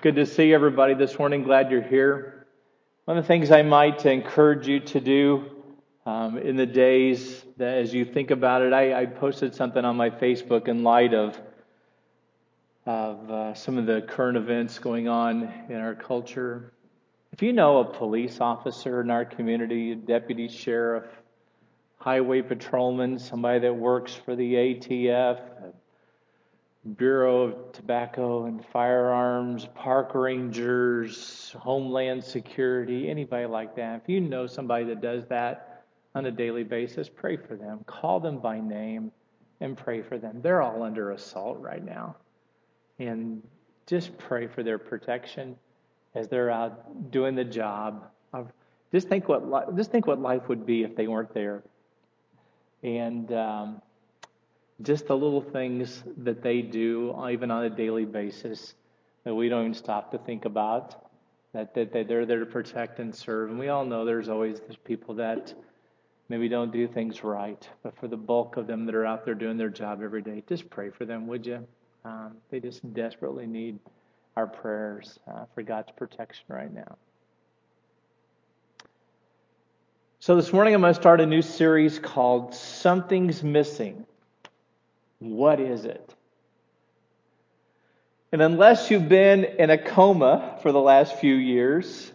Good to see everybody this morning. Glad you're here. One of the things I might encourage you to do in the days that as you think about it, I posted something on my Facebook in light of some of the current events going on in our culture. If you know a police officer in our community, a deputy sheriff, highway patrolman, somebody that works for the ATF, Bureau of Tobacco and Firearms, park rangers, Homeland Security, anybody like that. If you know somebody that does that on a daily basis, pray for them. Call them by name and pray for them. They're all under assault right now. And just pray for their protection as they're out doing the job. Just think what life would be if they weren't there. And just the little things that they do, even on a daily basis, that we don't even stop to think about, that they're there to protect and serve. And we all know there's people that maybe don't do things right, but for the bulk of them that are out there doing their job every day, just pray for them, would you? They just desperately need our prayers for God's protection right now. So this morning I'm going to start a new series called Something's Missing. What is it? And unless you've been in a coma for the last few years,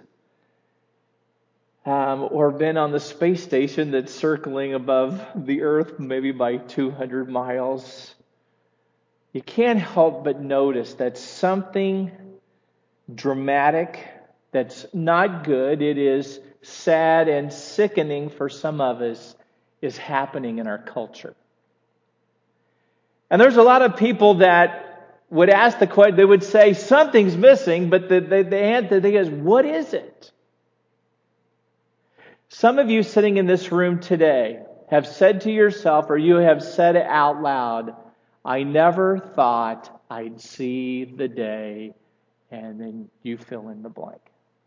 or been on the space station that's circling above the Earth maybe by 200 miles, you can't help but notice that something dramatic that's not good, it is sad and sickening for some of us, is happening in our culture. And there's a lot of people that would ask the question, they would say, something's missing, but the answer is, what is it? Some of you sitting in this room today have said to yourself, or you have said it out loud, I never thought I'd see the day, and then you fill in the blank.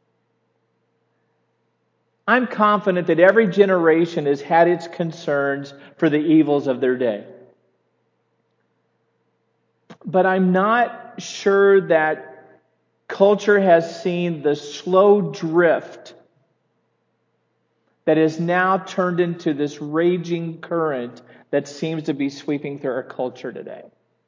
I'm confident that every generation has had its concerns for the evils of their day. But I'm not sure that culture has seen the slow drift that is now turned into this raging current that seems to be sweeping through our culture today.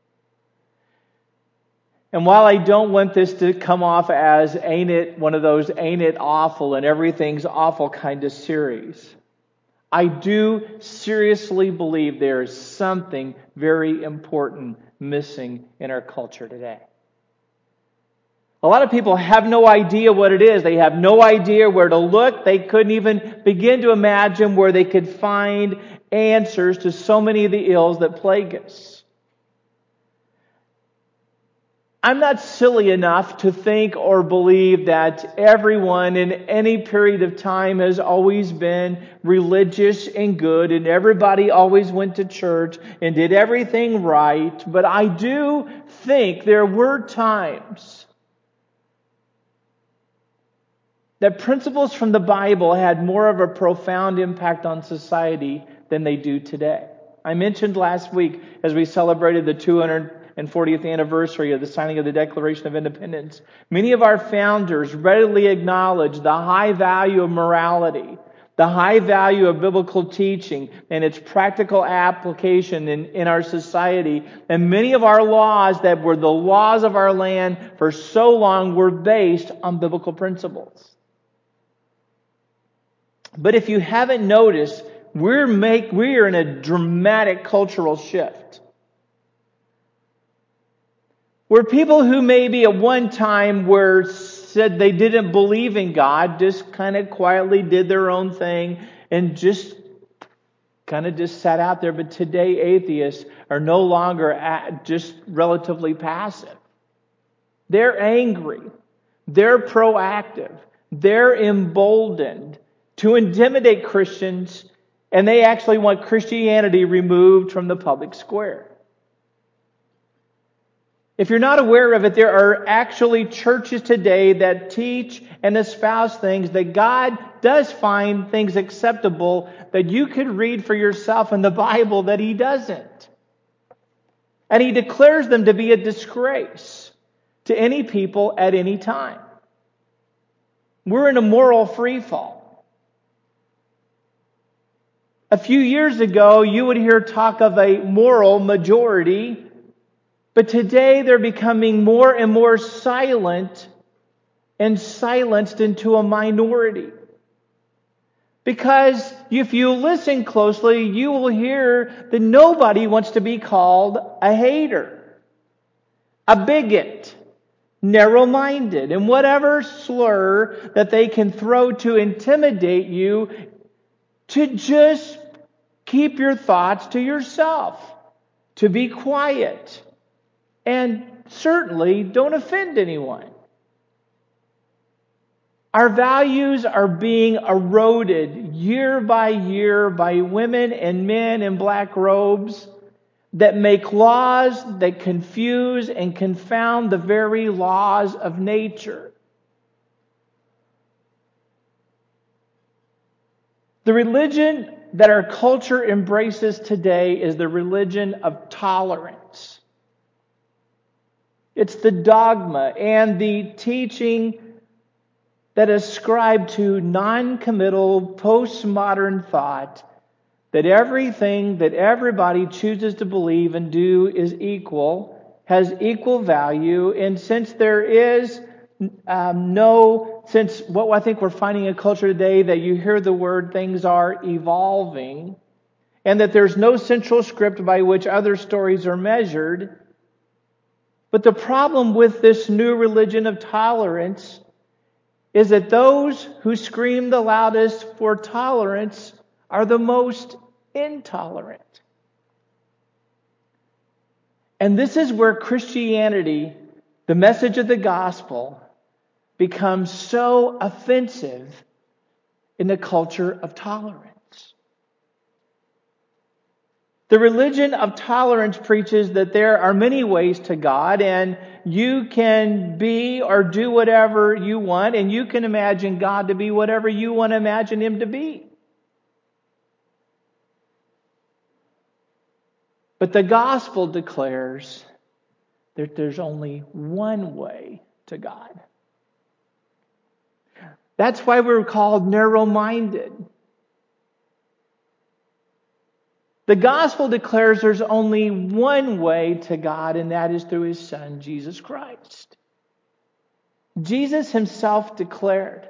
And while I don't want this to come off as ain't it awful and everything's awful kind of series, I do seriously believe there is something very important missing in our culture today. A lot of people have no idea what it is. They have no idea where to look. They couldn't even begin to imagine where they could find answers to so many of the ills that plague us. I'm not silly enough to think or believe that everyone in any period of time has always been religious and good and everybody always went to church and did everything right. But I do think there were times that principles from the Bible had more of a profound impact on society than they do today. I mentioned last week as we celebrated the 240th anniversary of the signing of the Declaration of Independence, many of our founders readily acknowledged the high value of morality, the high value of biblical teaching and its practical application in our society. And many of our laws that were the laws of our land for so long were based on biblical principles. But if you haven't noticed, we're in a dramatic cultural shift. Where people who maybe at one time said they didn't believe in God, just kind of quietly did their own thing and just sat out there. But today atheists are no longer just relatively passive. They're angry. They're proactive. They're emboldened to intimidate Christians, and they actually want Christianity removed from the public square. If you're not aware of it, there are actually churches today that teach and espouse things that God does find things acceptable that you could read for yourself in the Bible that He doesn't. And He declares them to be a disgrace to any people at any time. We're in a moral freefall. A few years ago, you would hear talk of a moral majority, but today they're becoming more and more silent and silenced into a minority. Because if you listen closely, you will hear that nobody wants to be called a hater, a bigot, narrow-minded, and whatever slur that they can throw to intimidate you, to just keep your thoughts to yourself, to be quiet, and certainly don't offend anyone. Our values are being eroded year by year by women and men in black robes that make laws that confuse and confound the very laws of nature. The religion that our culture embraces today is the religion of tolerance. It's the dogma and the teaching that ascribe to non-committal, postmodern thought that everything that everybody chooses to believe and do is equal, has equal value, and since there is since what I think we're finding in culture today, that you hear the word things are evolving, and that there's no central script by which other stories are measured. But the problem with this new religion of tolerance is that those who scream the loudest for tolerance are the most intolerant. And this is where Christianity, the message of the gospel, becomes so offensive in the culture of tolerance. The religion of tolerance preaches that there are many ways to God, and you can be or do whatever you want, and you can imagine God to be whatever you want to imagine Him to be. But the gospel declares that there's only one way to God. That's why we're called narrow-minded. The gospel declares there's only one way to God, and that is through His Son, Jesus Christ. Jesus Himself declared,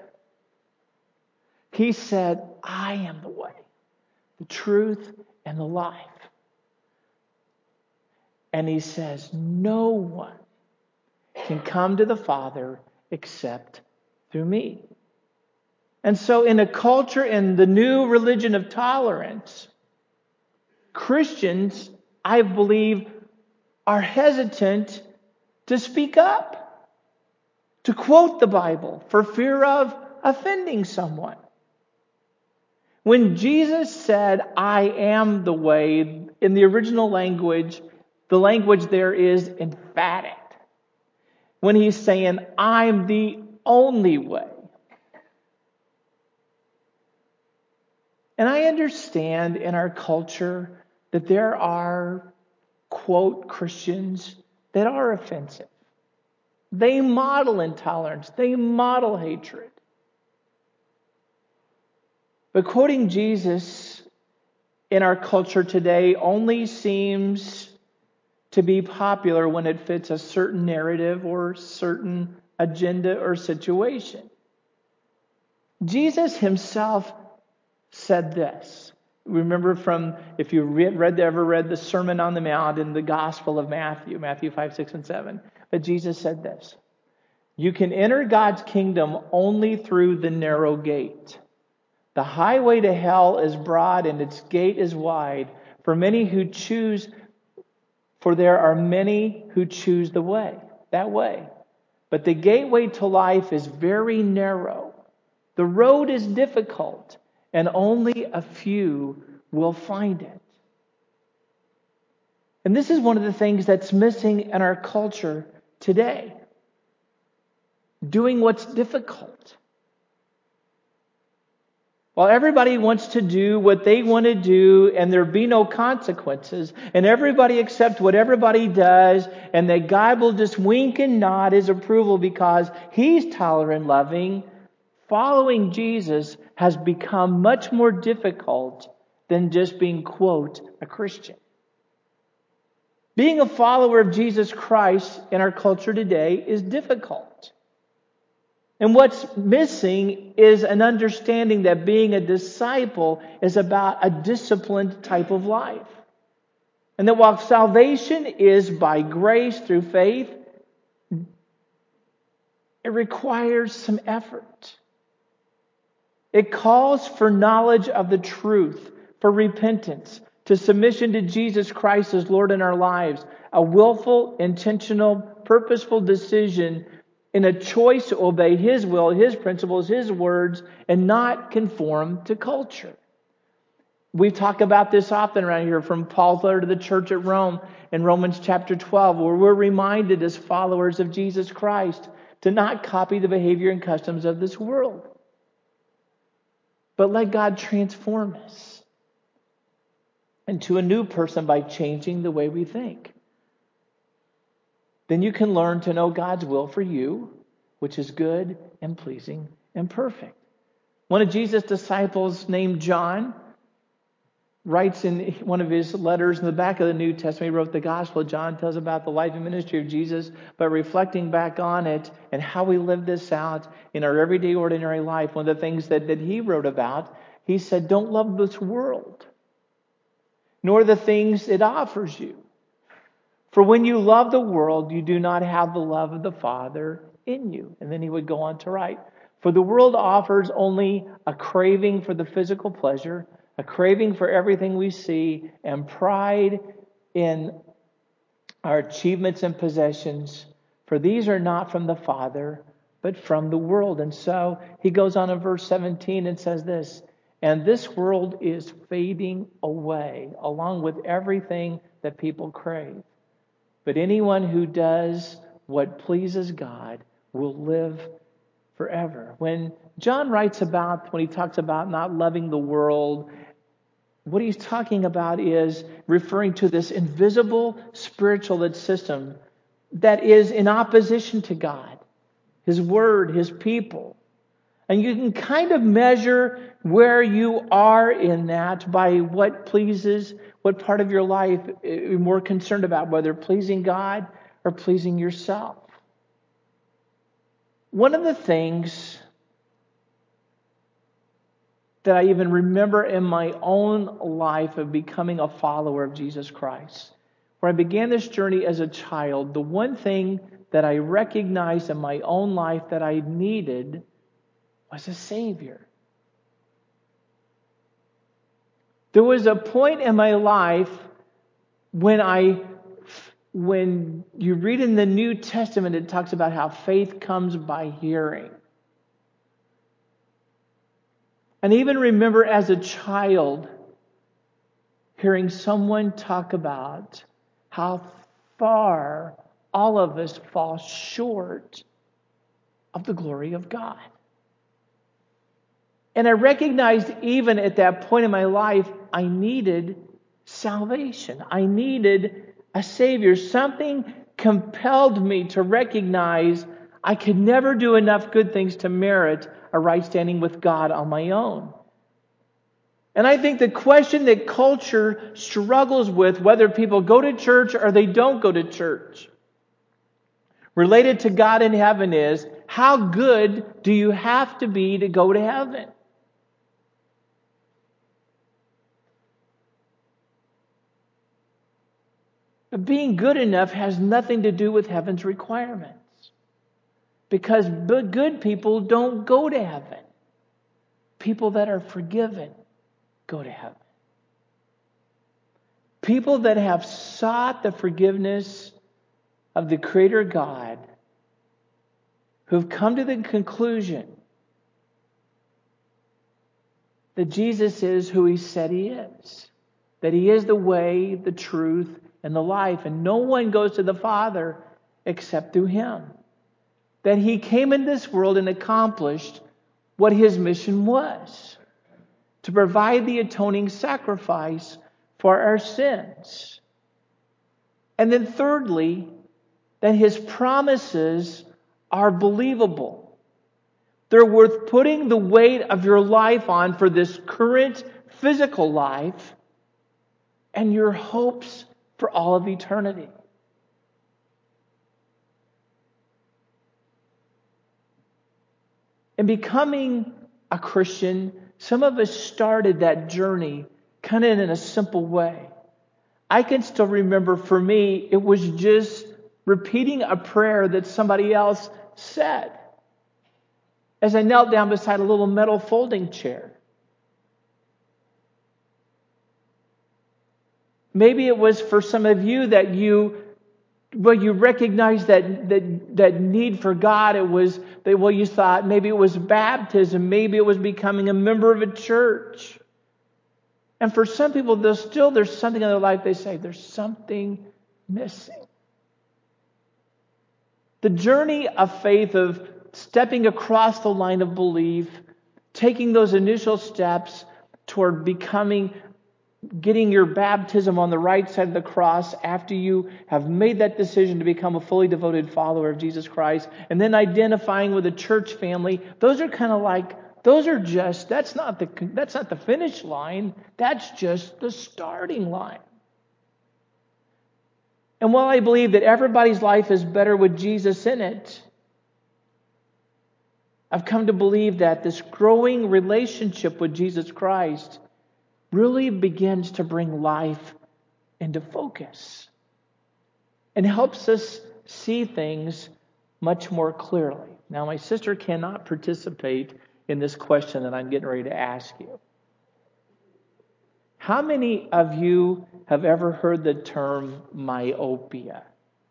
He said, I am the way, the truth, and the life. And He says, no one can come to the Father except through me. And so in a culture in the new religion of tolerance, Christians, I believe, are hesitant to speak up, to quote the Bible for fear of offending someone. When Jesus said, I am the way, in the original language, the language there is emphatic. When He's saying, I'm the only way. And I understand in our culture that there are, quote, Christians that are offensive. They model intolerance. They model hatred. But quoting Jesus in our culture today only seems to be popular when it fits a certain narrative or certain agenda or situation. Jesus Himself said this. Remember from, if you ever read the Sermon on the Mount in the Gospel of Matthew 5, 6, and 7. But Jesus said this, you can enter God's kingdom only through the narrow gate. The highway to hell is broad and its gate is wide for there are many who choose that way. But the gateway to life is very narrow. The road is difficult, and only a few will find it. And this is one of the things that's missing in our culture today. Doing what's difficult. While everybody wants to do what they want to do and there be no consequences, and everybody accept what everybody does, and that God will just wink and nod his approval because he's tolerant, loving, following Jesus has become much more difficult than just being, quote, a Christian. Being a follower of Jesus Christ in our culture today is difficult. And what's missing is an understanding that being a disciple is about a disciplined type of life. And that while salvation is by grace through faith, it requires some effort. It calls for knowledge of the truth, for repentance, to submission to Jesus Christ as Lord in our lives, a willful, intentional, purposeful decision in a choice to obey his will, his principles, his words, and not conform to culture. We talk about this often around here from Paul's letter to the church at Rome in Romans chapter 12, where we're reminded as followers of Jesus Christ to not copy the behavior and customs of this world, but let God transform us into a new person by changing the way we think. Then you can learn to know God's will for you, which is good and pleasing and perfect. One of Jesus' disciples named John writes in one of his letters in the back of the New Testament, he wrote the Gospel of John, tells about the life and ministry of Jesus, but reflecting back on it and how we live this out in our everyday ordinary life, one of the things that he wrote about, he said, don't love this world, nor the things it offers you. For when you love the world, you do not have the love of the Father in you. And then he would go on to write, for the world offers only a craving for the physical pleasure, a craving for everything we see, and pride in our achievements and possessions. For these are not from the Father, but from the world. And so he goes on in verse 17 and says this, and this world is fading away, along with everything that people crave. But anyone who does what pleases God will live forever. When John writes about, when he talks about not loving the world, what he's talking about is referring to this invisible spiritual system that is in opposition to God, his word, his people. And you can kind of measure where you are in that by what pleases, what part of your life you're more concerned about, whether pleasing God or pleasing yourself. One of the things that I even remember in my own life of becoming a follower of Jesus Christ, when I began this journey as a child, the one thing that I recognized in my own life that I needed was a Savior. There was a point in my life when you read in the New Testament, it talks about how faith comes by hearing. And even remember as a child hearing someone talk about how far all of us fall short of the glory of God. And I recognized even at that point in my life, I needed salvation. I needed a Savior. Something compelled me to recognize I could never do enough good things to merit a right standing with God on my own. And I think the question that culture struggles with, whether people go to church or they don't go to church, related to God in heaven is, how good do you have to be to go to heaven? But being good enough has nothing to do with heaven's requirements. Because good people don't go to heaven. People that are forgiven go to heaven. People that have sought the forgiveness of the Creator God, who've come to the conclusion that Jesus is who He said He is. That He is the way, the truth, and the life. And no one goes to the Father except through Him. That He came in this world and accomplished what His mission was. to provide the atoning sacrifice for our sins. And then thirdly, that his promises are believable. They're worth putting the weight of your life on for this current physical life and your hopes for all of eternity. In becoming a Christian, some of us started that journey kind of in a simple way. I can still remember, for me, it was just repeating a prayer that somebody else said as I knelt down beside a little metal folding chair. Maybe it was for some of you that you recognized that need for God. It was that, you thought maybe it was baptism, maybe it was becoming a member of a church. And for some people, there's something in their life they say, there's something missing. The journey of faith, of stepping across the line of belief, taking those initial steps toward getting your baptism on the right side of the cross after you have made that decision to become a fully devoted follower of Jesus Christ, and then identifying with a church family, that's not the finish line, that's just the starting line. And while I believe that everybody's life is better with Jesus in it, I've come to believe that this growing relationship with Jesus Christ really begins to bring life into focus and helps us see things much more clearly. Now, my sister cannot participate in this question that I'm getting ready to ask you. How many of you have ever heard the term myopia?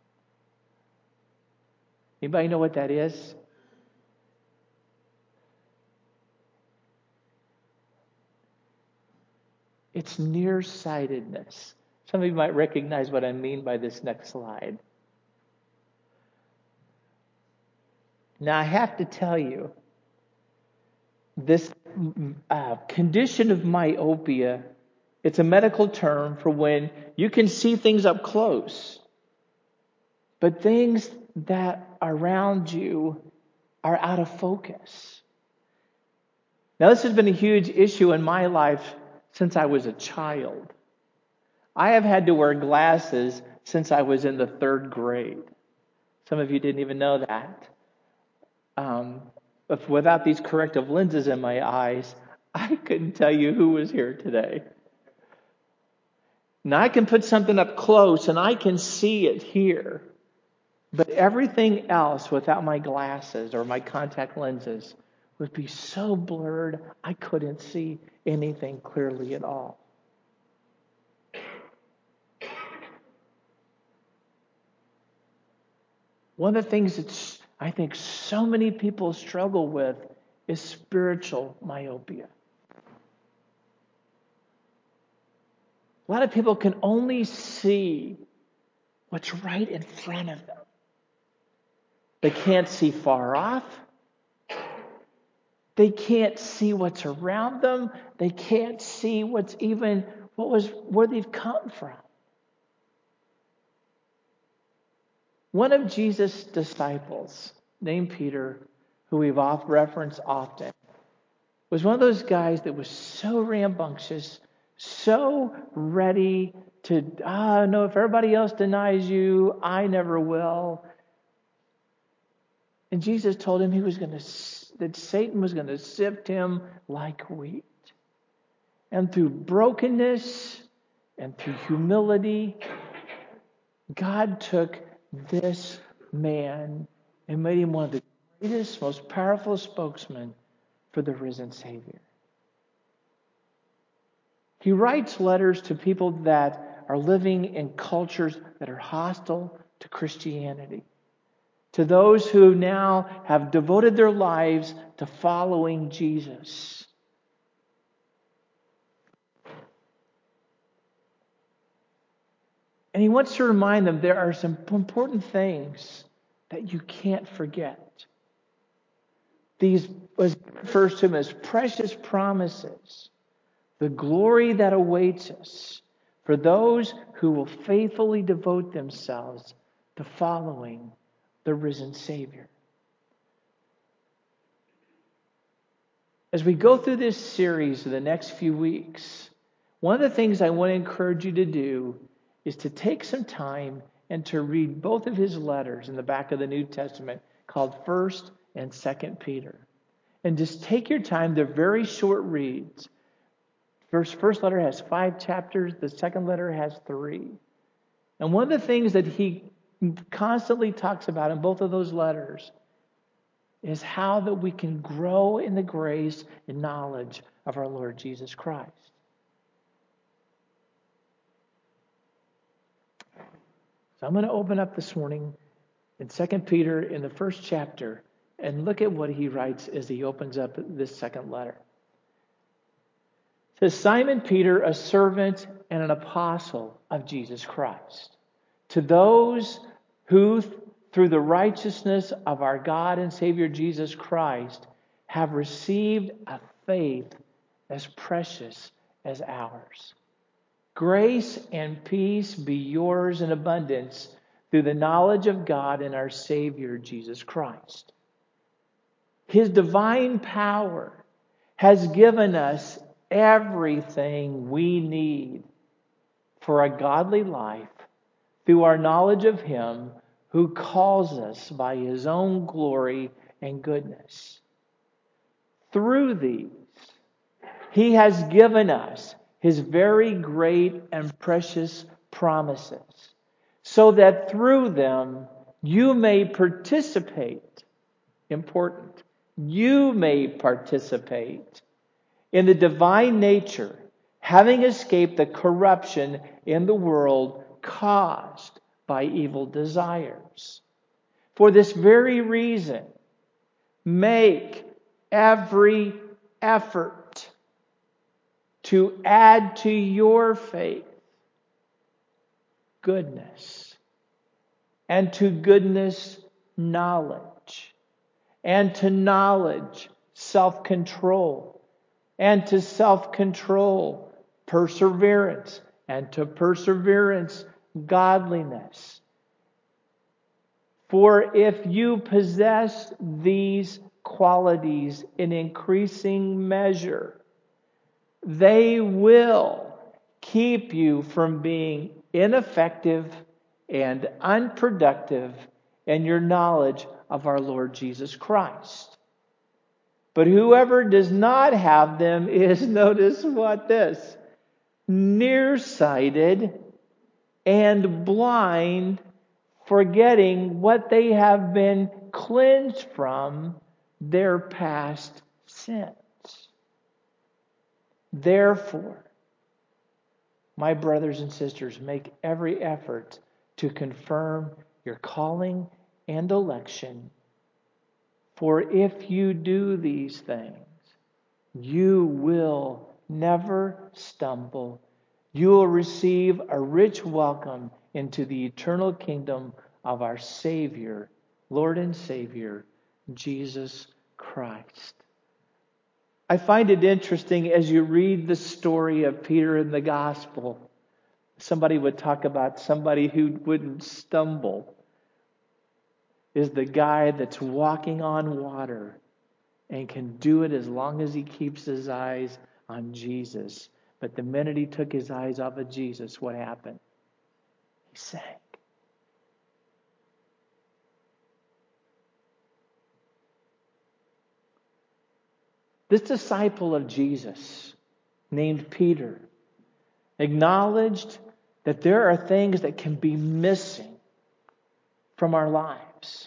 Anybody know what that is? It's nearsightedness. Some of you might recognize what I mean by this next slide. Now, I have to tell you, this condition of myopia, it's a medical term for when you can see things up close, but things that are around you are out of focus. Now, this has been a huge issue in my life since I was a child. I have had to wear glasses since I was in the 3rd grade. Some of you didn't even know that. But without these corrective lenses in my eyes, I couldn't tell you who was here today. Now I can put something up close and I can see it here. But everything else without my glasses or my contact lenses would be so blurred I couldn't see anything clearly at all. One of the things that I think so many people struggle with is spiritual myopia. A lot of people can only see what's right in front of them. They can't see far off. They can't see what's around them. They can't see where they've come from. One of Jesus' disciples, named Peter, who we've referenced often, was one of those guys that was so rambunctious, so ready to, no, if everybody else denies you, I never will. And Jesus told him that Satan was going to sift him like wheat. And through brokenness and through humility, God took this man and made him one of the greatest, most powerful spokesmen for the risen Savior. He writes letters to people that are living in cultures that are hostile to Christianity, to those who now have devoted their lives to following Jesus. And he wants to remind them there are some important things that you can't forget. These was refers to them as precious promises the glory that awaits us for those who will faithfully devote themselves to following the risen Savior. As we go through this series in the next few weeks, one of the things I want to encourage you to do is to take some time and to read both of his letters in the back of the New Testament called 1st and 2nd Peter. And just take your time. They're very short reads. First letter has 5 chapters. The second letter has 3. And one of the things that he constantly talks about in both of those letters is how that we can grow in the grace and knowledge of our Lord Jesus Christ. So I'm going to open up this morning in 2 Peter in the 1st chapter and look at what he writes as he opens up this second letter. It says, Simon Peter, a servant and an apostle of Jesus Christ, to those who, through the righteousness of our God and Savior Jesus Christ, have received a faith as precious as ours. Grace and peace be yours in abundance through the knowledge of God and our Savior Jesus Christ. His divine power has given us everything we need for a godly life through our knowledge of Him who calls us by His own glory and goodness. Through these, He has given us His very great and precious promises, so that through them you may participate. Important. You may participate in the divine nature, having escaped the corruption in the world caused by evil desires. For this very reason, make every effort to add to your faith goodness, and to goodness knowledge, and to knowledge self-control, and to self-control perseverance, and to perseverance godliness. For if you possess these qualities in increasing measure, they will keep you from being ineffective and unproductive in your knowledge of our Lord Jesus Christ. But whoever does not have them is, notice what this, nearsighted and blind, forgetting what they have been cleansed from their past sins. Therefore, my brothers and sisters, make every effort to confirm your calling and election. For if you do these things, you will never stumble. You will receive a rich welcome into the eternal kingdom of our Savior, Lord and Savior, Jesus Christ. I find it interesting as you read the story of Peter in the gospel. Somebody would talk about somebody who wouldn't stumble is the guy that's walking on water and can do it as long as he keeps his eyes on Jesus. But the minute he took his eyes off of Jesus, what happened? He sank. This disciple of Jesus, named Peter, acknowledged that there are things that can be missing from our lives.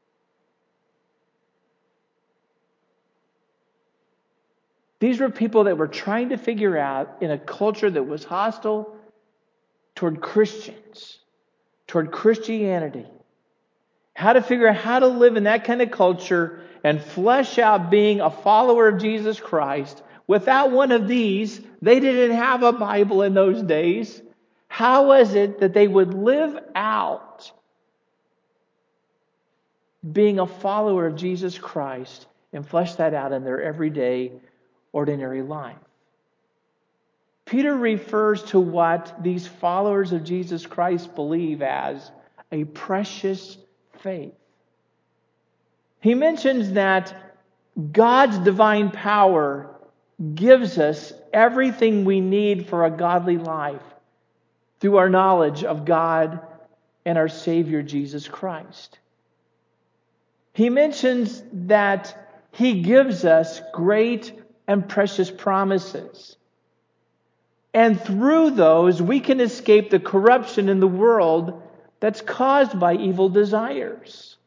These were people that were trying to figure out, in a culture that was hostile toward Christians, toward Christianity, how to figure out how to live in that kind of culture and flesh out being a follower of Jesus Christ. Without one of these, they didn't have a Bible in those days. How was it that they would live out being a follower of Jesus Christ and flesh that out in their everyday, ordinary life? Peter refers to what these followers of Jesus Christ believe as a precious faith. He mentions that God's divine power gives us everything we need for a godly life through our knowledge of God and our Savior Jesus Christ. He mentions that He gives us great and precious promises. And through those, we can escape the corruption in the world that's caused by evil desires.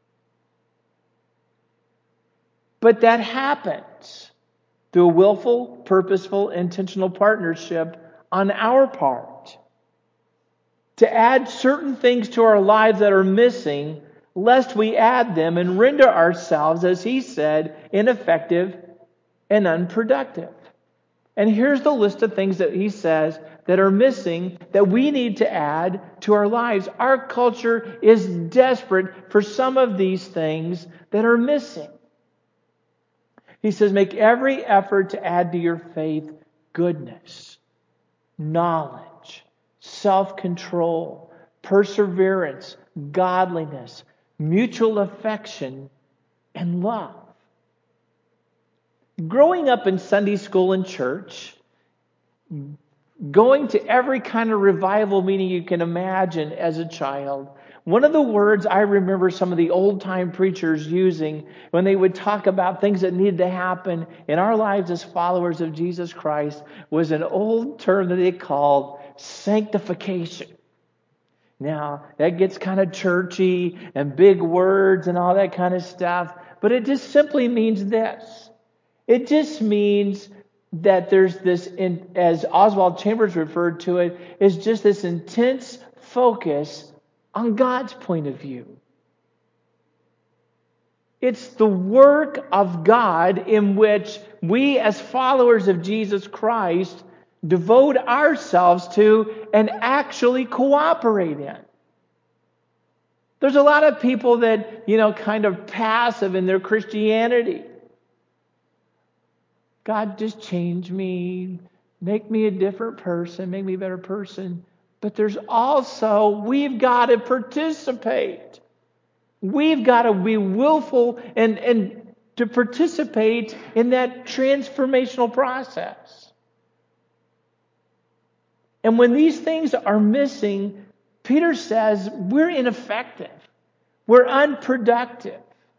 But that happens through a willful, purposeful, intentional partnership on our part to add certain things to our lives that are missing, lest we add them and render ourselves, as he said, ineffective and unproductive. And here's the list of things that he says that are missing that we need to add to our lives. Our culture is desperate for some of these things that are missing. He says, make every effort to add to your faith goodness, knowledge, self-control, perseverance, godliness, mutual affection, and love. Growing up in Sunday school and church, going to every kind of revival meeting you can imagine as a child, one of the words I remember some of the old-time preachers using when they would talk about things that needed to happen in our lives as followers of Jesus Christ was an old term that they called sanctification. Now, that gets kind of churchy and big words and all that kind of stuff, but it just simply means this. It just means that there's this, as Oswald Chambers referred to it, is just this intense focus on God's point of view. It's the work of God in which we as followers of Jesus Christ devote ourselves to and actually cooperate in. There's a lot of people that, kind of passive in their Christianity. God, just change me, make me a different person, make me a better person. But there's also, we've got to participate. We've got to be willful and to participate in that transformational process. And when these things are missing, Peter says we're ineffective. We're unproductive.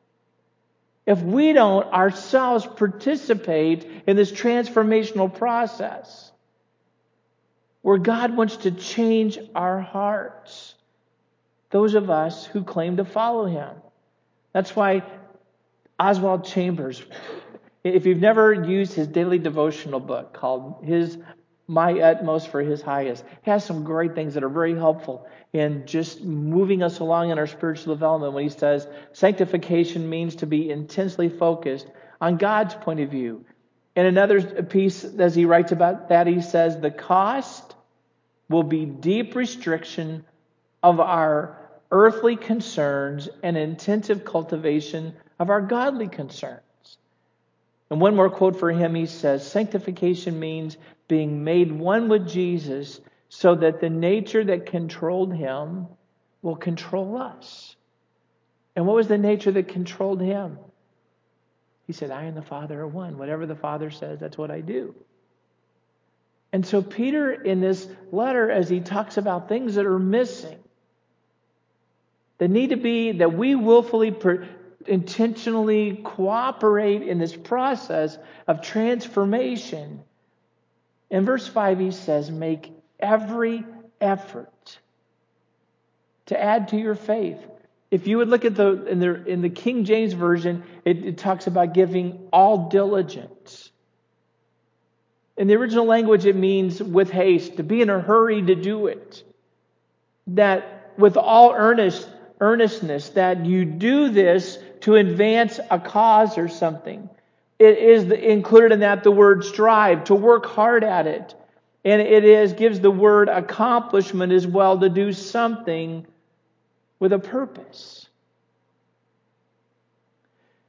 If we don't ourselves participate in this transformational process, where God wants to change our hearts, those of us who claim to follow Him. That's why Oswald Chambers, if you've never used his daily devotional book called My Utmost for His Highest, he has some great things that are very helpful in just moving us along in our spiritual development when he says sanctification means to be intensely focused on God's point of view. In another piece, as he writes about that, he says the cost will be deep restriction of our earthly concerns and intensive cultivation of our godly concerns. And one more quote for him, he says, sanctification means being made one with Jesus so that the nature that controlled Him will control us. And what was the nature that controlled Him? He said, I and the Father are one. Whatever the Father says, that's what I do. And so Peter, in this letter, as he talks about things that are missing, that need to be, that we willfully, intentionally cooperate in this process of transformation. In verse 5, he says, make every effort to add to your faith. If you would look at in the King James Version, it talks about giving all diligence. In the original language, it means with haste, to be in a hurry to do it. That with all earnestness, that you do this to advance a cause or something. It is included in that the word strive, to work hard at it. And gives the word accomplishment as well, to do something with a purpose.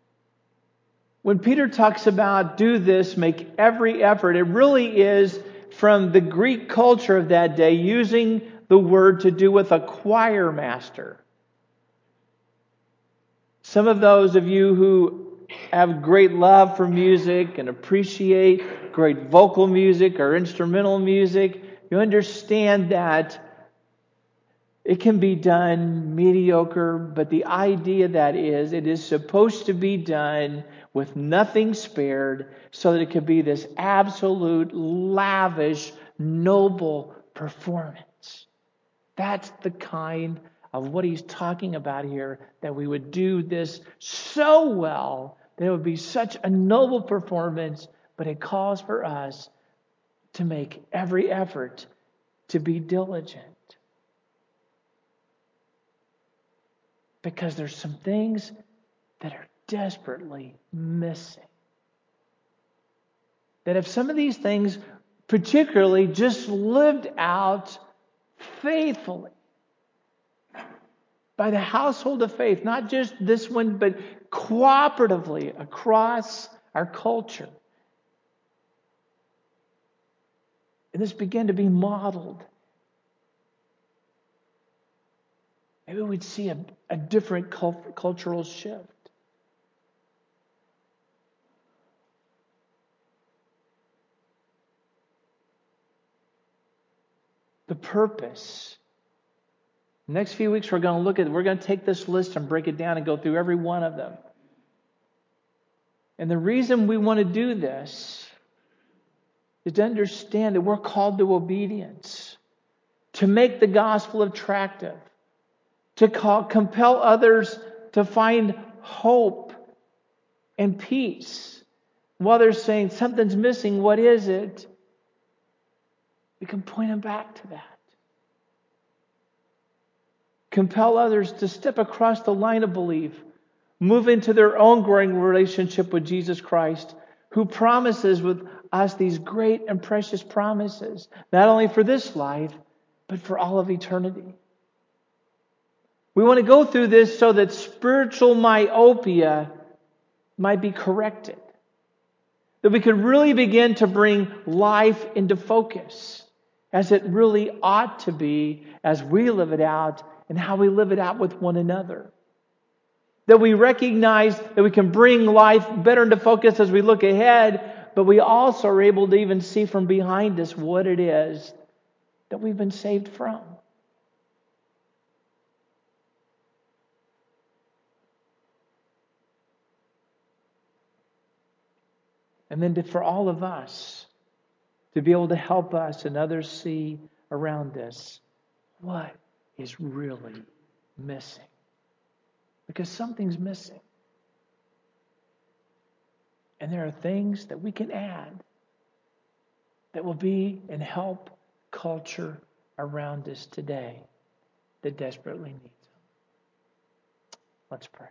When Peter talks about do this, make every effort, it really is from the Greek culture of that day, using the word to do with a choir master. Some of those of you who have great love for music and appreciate great vocal music or instrumental music, you understand that it can be done mediocre, but the idea that is, it is supposed to be done with nothing spared so that it could be this absolute, lavish, noble performance. That's the kind of what he's talking about here, that we would do this so well that it would be such a noble performance, but it calls for us to make every effort to be diligent. Because there's some things that are desperately missing. That if some of these things particularly just lived out faithfully by the household of faith, not just this one, but cooperatively across our culture, and this began to be modeled, maybe we'd see a different cultural shift. The purpose. Next few weeks we're going to take this list and break it down and go through every one of them. And the reason we want to do this is to understand that we're called to obedience, to make the gospel attractive, to compel others to find hope and peace. While they're saying something's missing, what is it? We can point them back to that. Compel others to step across the line of belief, move into their own growing relationship with Jesus Christ, who promises with us these great and precious promises, not only for this life, but for all of eternity. We want to go through this so that spiritual myopia might be corrected. That we could really begin to bring life into focus as it really ought to be as we live it out and how we live it out with one another. That we recognize that we can bring life better into focus as we look ahead, but we also are able to even see from behind us what it is that we've been saved from. And then for all of us to be able to help us and others see around us what is really missing. Because something's missing. And there are things that we can add that will be and help culture around us today that desperately needs them. Let's pray.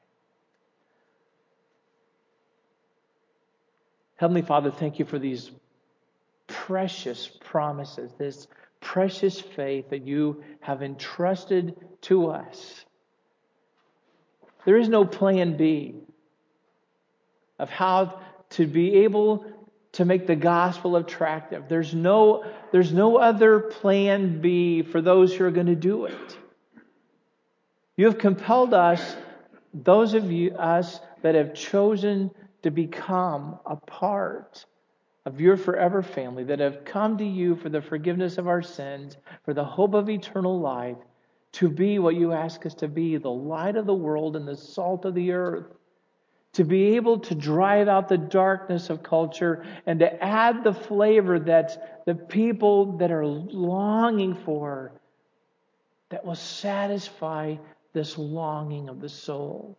Heavenly Father, thank you for these precious promises, this precious faith that you have entrusted to us. There is no plan B of how to be able to make the gospel attractive. There's no other plan B for those who are going to do it. You have compelled us, those of us that have chosen to become a part of your forever family, that have come to you for the forgiveness of our sins, for the hope of eternal life, to be what you ask us to be, the light of the world and the salt of the earth, to be able to drive out the darkness of culture and to add the flavor that the people that are longing for, that will satisfy this longing of the soul.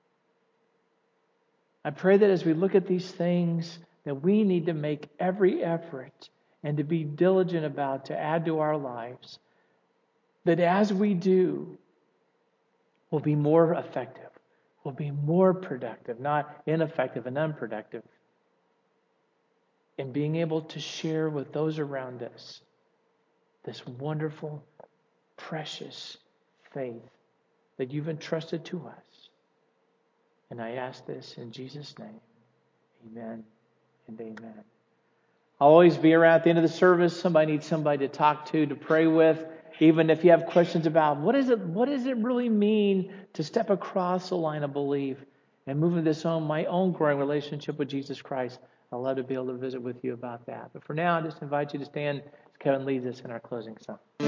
I pray that as we look at these things, that we need to make every effort and to be diligent about to add to our lives, that as we do, we'll be more effective, we'll be more productive, not ineffective and unproductive, in being able to share with those around us this wonderful, precious faith that you've entrusted to us. And I ask this in Jesus' name. Amen and amen. I'll always be around at the end of the service. Somebody needs somebody to talk to pray with. Even if you have questions about what does it really mean to step across the line of belief and move into my own growing relationship with Jesus Christ, I'd love to be able to visit with you about that. But for now, I just invite you to stand as Kevin leads us in our closing song.